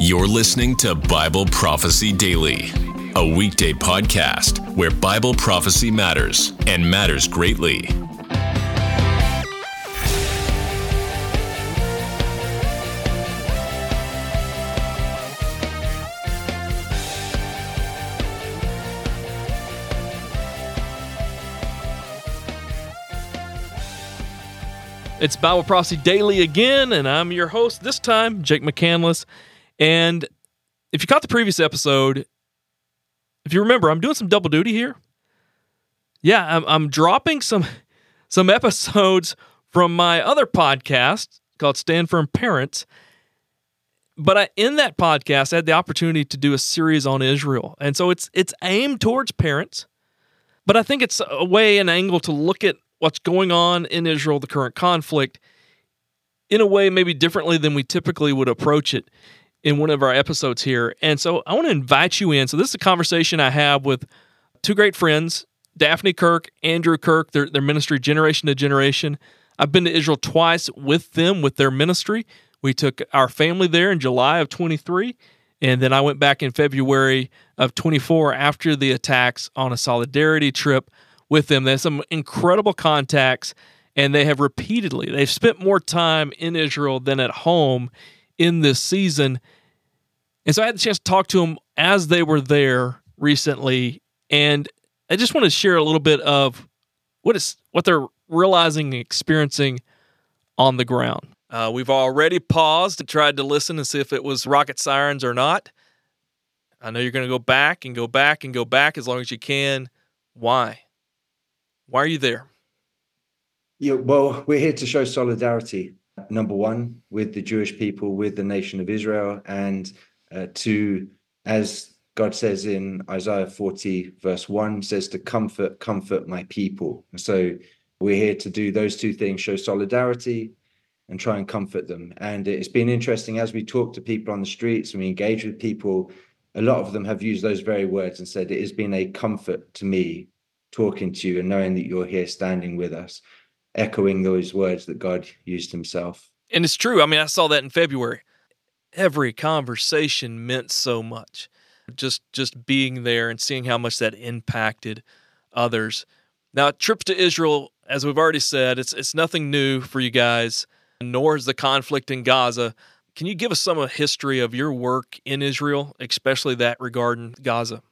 You're listening to Bible Prophecy Daily, a weekday podcast where Bible prophecy matters and matters greatly. It's Bible Prophecy Daily again, and I'm your host this time, Jake McCandless. And if you caught the previous episode, if you remember, I'm doing some double duty here. Yeah, I'm dropping some episodes from my other podcast called Stand Firm Parents. But in that podcast, I had the opportunity to do a series on Israel. And so it's aimed towards parents, but I think it's a way, an angle to look at what's going on in Israel, the current conflict, in a way maybe differently than we typically would approach it in one of our episodes here. And so I want to invite you in. So this is a conversation I have with two great friends, Daphne Kirk, Andrew Kirk, their ministry Generation to Generation. I've been to Israel twice with them, with their ministry. We took our family there in July of 23, and then I went back in February of 24 after the attacks on a solidarity trip with them. They have some incredible contacts, and they've spent more time in Israel than at home in this season. And so I had the chance to talk to them as they were there recently, and I just want to share a little bit of what they're realizing and experiencing on the ground. We've already paused and tried to listen and see if it was rocket sirens or not. I know you're going to go back and go back and go back as long as you can. Why? Why are you there? Yeah, well, we're here to show solidarity, number one, with the Jewish people, with the nation of Israel, and to, as God says in Isaiah 40, verse 1, says to comfort my people. And so we're here to do those two things, show solidarity and try and comfort them. And it's been interesting as we talk to people on the streets and we engage with people, a lot of them have used those very words and said, it has been a comfort to me talking to you and knowing that you're here standing with us, echoing those words that God used himself. And it's true. I mean, I saw that in February. Every conversation meant so much. Just being there and seeing how much that impacted others. Now, trips to Israel, as we've already said, it's nothing new for you guys, nor is the conflict in Gaza. Can you give us some of the history of your work in Israel, especially that regarding Gaza?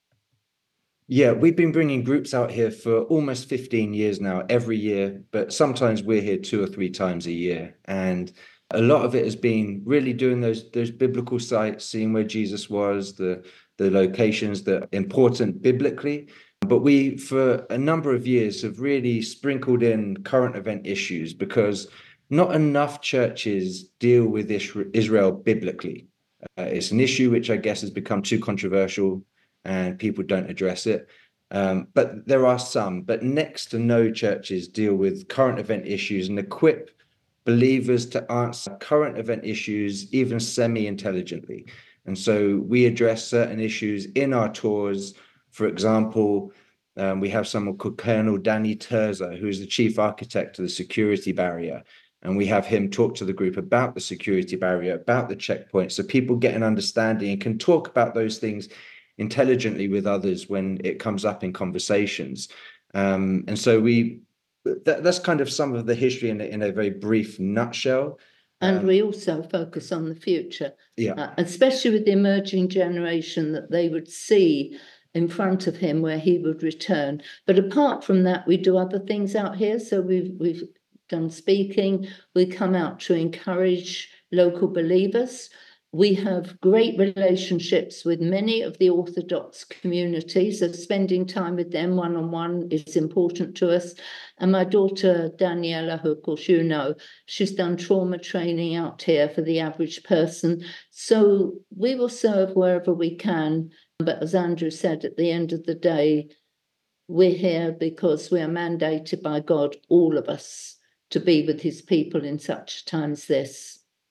Yeah, we've been bringing groups out here for almost 15 years now, every year, but sometimes we're here 2 or 3 times a year. And a lot of it has been really doing those biblical sites, seeing where Jesus was, the locations that are important biblically. But we, for a number of years, have really sprinkled in current event issues because not enough churches deal with Israel biblically. It's an issue which I guess has become too controversial and people don't address it. But there are some, but next to no churches deal with current event issues and equip believers to answer current event issues, even semi-intelligently. And so we address certain issues in our tours. For example, we have someone called Colonel Danny Terza, who is the chief architect of the security barrier. And we have him talk to the group about the security barrier, about the checkpoints, so people get an understanding and can talk about those things intelligently with others when it comes up in conversations. And so that's kind of some of the history in a very brief nutshell. And we also focus on the future, yeah, especially with the emerging generation, that they would see in front of him where he would return. But apart from that, we do other things out here. So we've done speaking. We come out to encourage local believers. We have great relationships with many of the Orthodox communities, so spending time with them one-on-one is important to us. And my daughter, Daniela, who of course you know, she's done trauma training out here for the average person. So we will serve wherever we can. But as Andrew said, at the end of the day, we're here because we are mandated by God, all of us, to be with his people in such a time as this.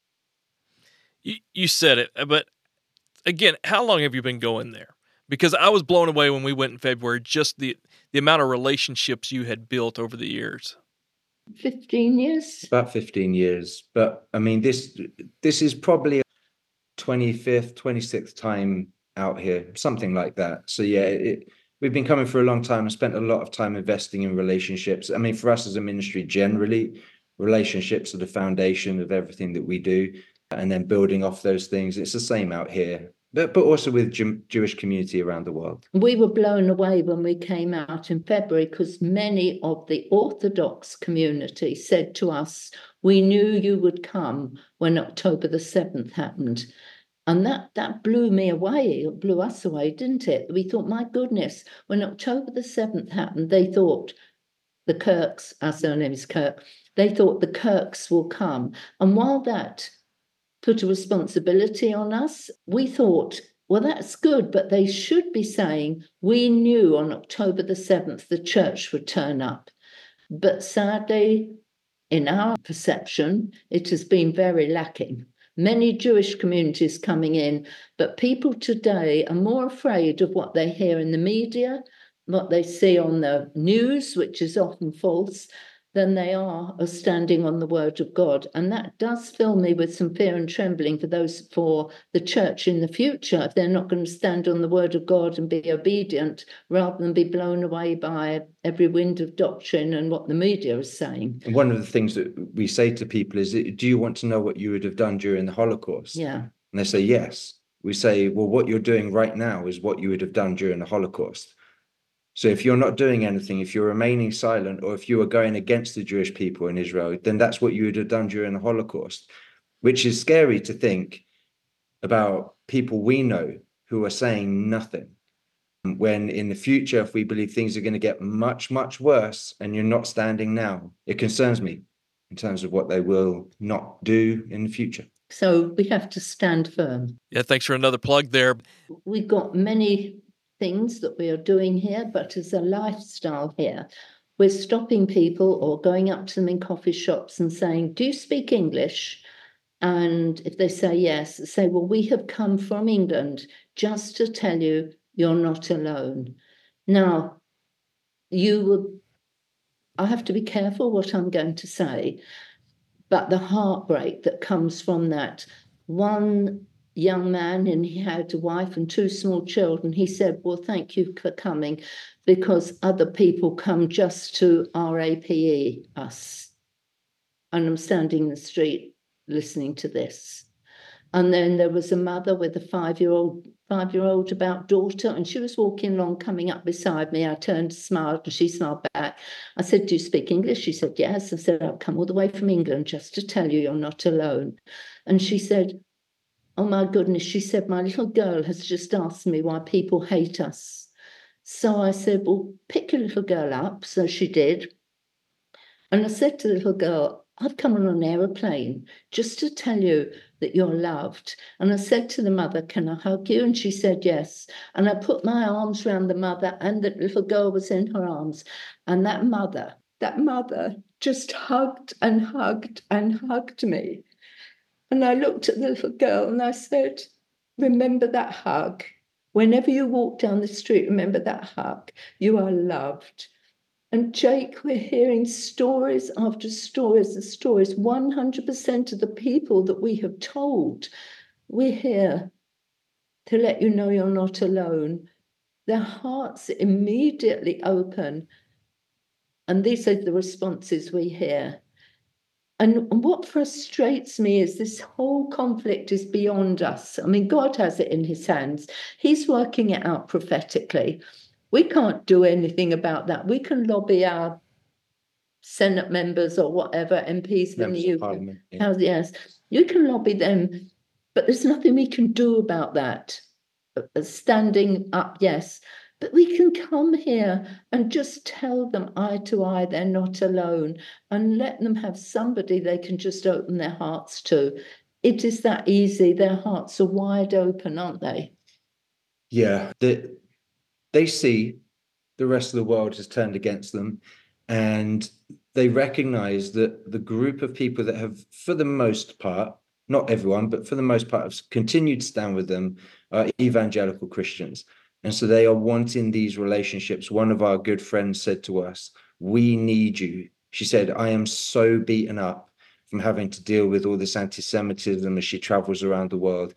You said it, but again, how long have you been going there? Because I was blown away when we went in February, just the amount of relationships you had built over the years. 15 years? About 15 years. But I mean, this is probably 25th, 26th time out here, something like that. So yeah, we've been coming for a long time and spent a lot of time investing in relationships. I mean, for us as a ministry, generally, relationships are the foundation of everything that we do, and then building off those things. It's the same out here, but also with Jewish community around the world. We were blown away when we came out in February because many of the Orthodox community said to us, we knew you would come when October the 7th happened. And that blew me away. It blew us away, didn't it? We thought, my goodness, when October the 7th happened, they thought the Kirks, our surname is Kirk, they thought the Kirks will come. And while that put a responsibility on us, we thought, well, that's good, but they should be saying, we knew on October the 7th the church would turn up. But sadly, in our perception, it has been very lacking. Many Jewish communities coming in, but people today are more afraid of what they hear in the media, what they see on the news, which is often false, than they are of standing on the word of God. And that does fill me with some fear and trembling for the church in the future, if they're not going to stand on the word of God and be obedient, rather than be blown away by every wind of doctrine and what the media is saying. And one of the things that we say to people is, do you want to know what you would have done during the Holocaust? Yeah. And they say, yes. We say, well, what you're doing right now is what you would have done during the Holocaust. So if you're not doing anything, if you're remaining silent, or if you are going against the Jewish people in Israel, then that's what you would have done during the Holocaust, which is scary to think about people we know who are saying nothing. When in the future, if we believe things are going to get much, much worse and you're not standing now, it concerns me in terms of what they will not do in the future. So we have to stand firm. Yeah, thanks for another plug there. We've got many things that we are doing here, but as a lifestyle here, we're stopping people or going up to them in coffee shops and saying, do you speak English? And if they say yes, say, well, we have come from England just to tell you you're not alone. Now, I have to be careful what I'm going to say, but the heartbreak that comes from that, one young man, and he had a wife and 2 small children, he said, well, thank you for coming, because other people come just to RAPE us. And I'm standing in the street listening to this. And then there was a mother with a 5-year-old about daughter, and she was walking along, coming up beside me. I turned, smiled, and she smiled back. I said, do you speak English? She said, yes. I said, I've come all the way from England just to tell you you're not alone. And she said, oh my goodness, she said, my little girl has just asked me why people hate us. So I said, well, pick your little girl up. So she did. And I said to the little girl, I've come on an aeroplane just to tell you that you're loved. And I said to the mother, can I hug you? And she said, yes. And I put my arms around the mother, and the little girl was in her arms. And that mother just hugged and hugged and hugged me. And I looked at the little girl and I said, remember that hug. Whenever you walk down the street, remember that hug. You are loved. And Jake, we're hearing stories after stories and stories. 100% of the people that we have told, we're here to let you know you're not alone. Their hearts immediately open. And these are the responses we hear. And what frustrates me is this whole conflict is beyond us. I mean, God has it in his hands. He's working it out prophetically. We can't do anything about that. We can lobby our Senate members or whatever, MPs in the UK. Yeah. Yes, you can lobby them, but there's nothing we can do about that. Standing up, yes. But we can come here and just tell them eye to eye they're not alone, and let them have somebody they can just open their hearts to. It is that easy. Their hearts are wide open, aren't they? Yeah, they see the rest of the world has turned against them, and they recognize that the group of people that have, for the most part, not everyone, but for the most part, have continued to stand with them are evangelical Christians. And so they are wanting these relationships. One of our good friends said to us, we need you. She said, I am so beaten up from having to deal with all this anti-Semitism as she travels around the world.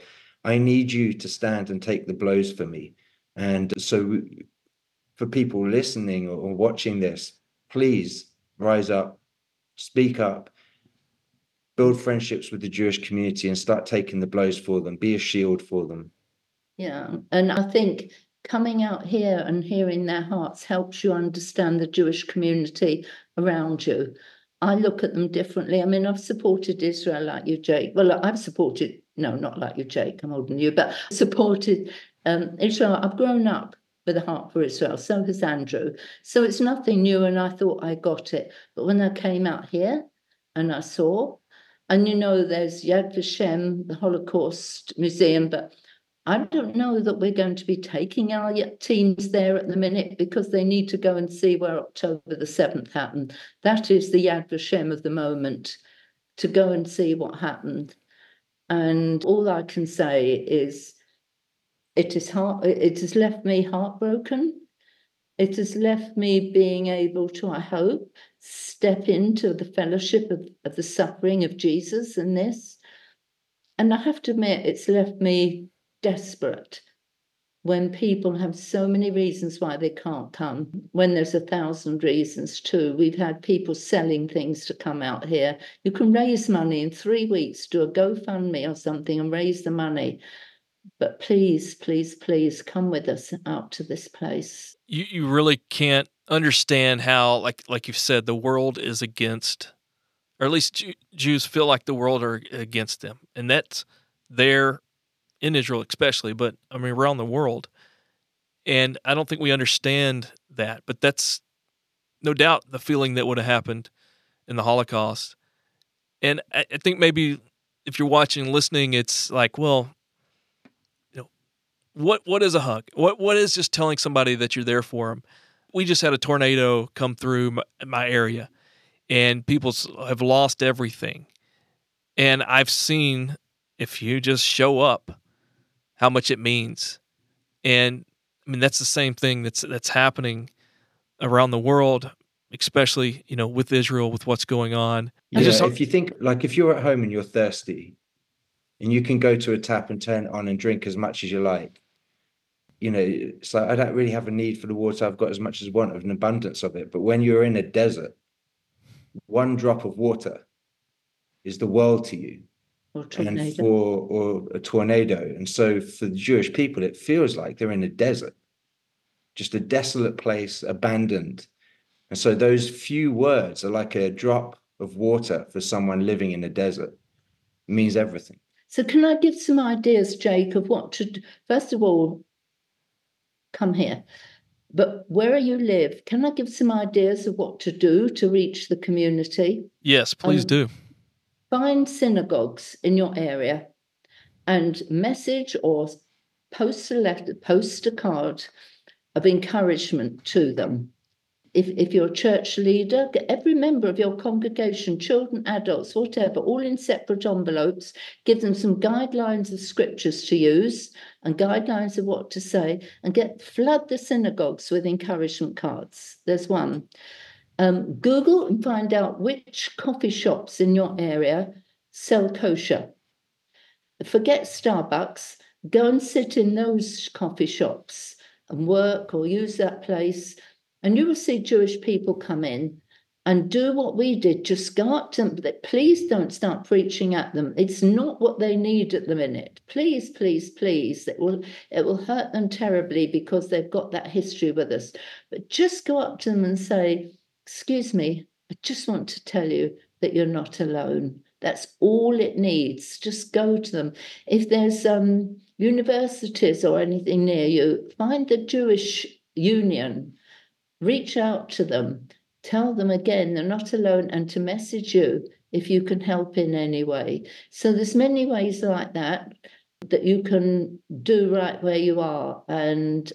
I need you to stand and take the blows for me. And so for people listening or watching this, please rise up, speak up, build friendships with the Jewish community and start taking the blows for them. Be a shield for them. Yeah. And I think coming out here and hearing their hearts helps you understand the Jewish community around you. I look at them differently. I mean, I've supported Israel like you, Jake. Well, I've supported, no, not like you, Jake, I'm older than you, but supported Israel. I've grown up with a heart for Israel. So has Andrew. So it's nothing new, and I thought I got it. But when I came out here and I saw, and there's Yad Vashem, the Holocaust Museum, but I don't know that we're going to be taking our teams there at the minute because they need to go and see where October the 7th happened. That is the Yad Vashem of the moment, to go and see what happened. And all I can say is it has left me heartbroken. It has left me being able to, I hope, step into the fellowship of the suffering of Jesus in this. And I have to admit, it's left me desperate when people have so many reasons why they can't come, when there's 1,000 reasons too. We've had people selling things to come out here. You can raise money in 3 weeks, do a GoFundMe or something and raise the money. But please, please, please come with us out to this place. You really can't understand how, like you've said, the world is against, or at least Jews feel like the world are against them. And that's there in Israel especially, but I mean around the world. And I don't think we understand that, but that's no doubt the feeling that would have happened in the Holocaust. And I think maybe if you're watching and listening, it's like, well, what is a hug? What is just telling somebody that you're there for them? We just had a tornado come through my area, and people have lost everything. And I've seen, if you just show up, how much it means. And I mean, that's the same thing that's happening around the world, especially, with Israel, with what's going on. Yeah, if you think, like, if you're at home and you're thirsty and you can go to a tap and turn it on and drink as much as you like, it's like, I don't really have a need for the water. I've got as much as I want, of an abundance of it. But when you're in a desert, one drop of water is the world to you. Or a tornado. And so for the Jewish people, it feels like they're in a desert, just a desolate place, abandoned. And so those few words are like a drop of water for someone living in a desert. It means everything. So can I give some ideas, Jake, of what to do? First of all, come here. But where you live, can I give some ideas of what to do to reach the community? Yes, please do. Find synagogues in your area and message or post a letter, post a card of encouragement to them. If you're a church leader, get every member of your congregation, children, adults, whatever, all in separate envelopes, give them some guidelines of scriptures to use and guidelines of what to say, and flood the synagogues with encouragement cards. There's one. Google and find out which coffee shops in your area sell kosher. Forget Starbucks. Go and sit in those coffee shops and work or use that place, and you will see Jewish people come in and do what we did. Just go up to them. Please don't start preaching at them. It's not what they need at the minute. Please, please, please. It will hurt them terribly because they've got that history with us. But just go up to them and say, "Excuse me, I just want to tell you that you're not alone." That's all it needs. Just go to them. If there's universities or anything near you, find the Jewish Union, reach out to them, tell them again they're not alone, and to message you if you can help in any way. So there's many ways like that you can do right where you are, and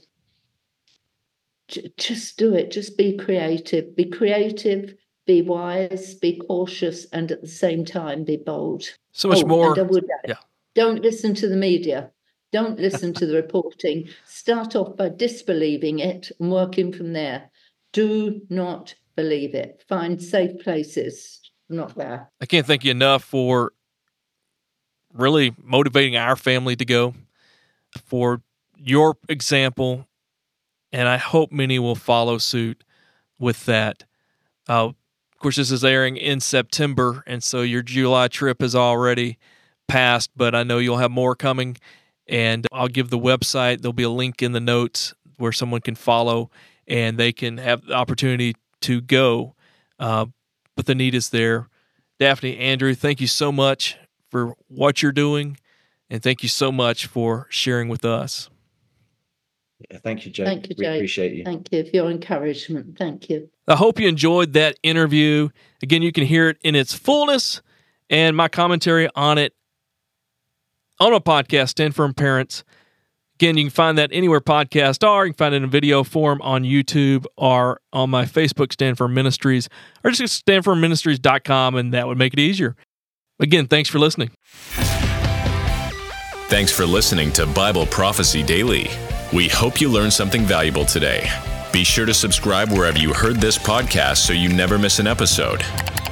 just do it. Just be creative. Be creative, be wise, be cautious, and at the same time, be bold. So much more. Yeah. Don't listen to the media. Don't listen to the reporting. Start off by disbelieving it and working from there. Do not believe it. Find safe places. Not there. I can't thank you enough for really motivating our family to go, for your example, and I hope many will follow suit with that. Of course, this is airing in September, and so your July trip is already passed, but I know you'll have more coming, and I'll give the website. There'll be a link in the notes where someone can follow, and they can have the opportunity to go. But the need is there. Daphne, Andrew, thank you so much for what you're doing, and thank you so much for sharing with us. Yeah, thank you, Jake. Thank you, We Jake. appreciate you. Thank you for your encouragement. Thank you. I hope you enjoyed that interview. Again, you can hear it in its fullness and my commentary on it on my podcast, Stand Firm Parents. Again, you can find that anywhere podcasts are. You can find it in video form on YouTube or on my Facebook, Stand Firm Ministries, or just standfirmministries.com, and that would make it easier. Again, thanks for listening. Thanks for listening to Bible Prophecy Daily. We hope you learned something valuable today. Be sure to subscribe wherever you heard this podcast so you never miss an episode.